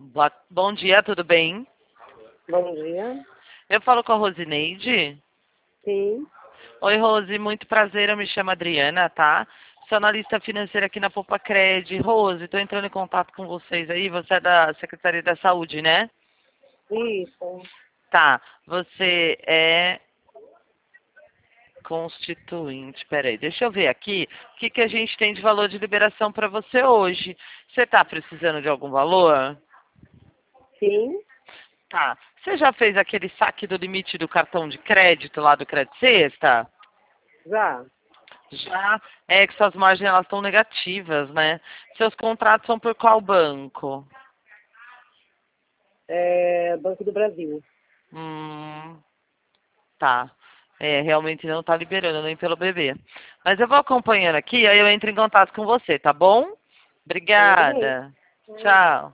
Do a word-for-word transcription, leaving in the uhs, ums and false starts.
Boa- Bom dia, tudo bem? Bom dia. Eu falo com a Rosineide. Sim. Oi, Rose, muito prazer, eu me chamo Adriana, tá? Sou analista financeira aqui na Popacred. Rose, estou entrando em contato com vocês aí, você é da Secretaria da Saúde, né? Isso. Tá, você é constituinte, peraí, deixa eu ver aqui o que, que a gente tem de valor de liberação para você hoje. Você está precisando de algum valor? Sim. Tá. Você já fez aquele saque do limite do cartão de crédito lá do Credit Sexta? Já. Já é que suas margens elas estão negativas, né? Seus contratos são por qual banco? É, Banco do Brasil. Hum, tá. É, realmente não está liberando nem pelo bebê. Mas eu vou acompanhando aqui, aí eu entro em contato com você, tá bom? Tudo bem. Obrigada. Tchau.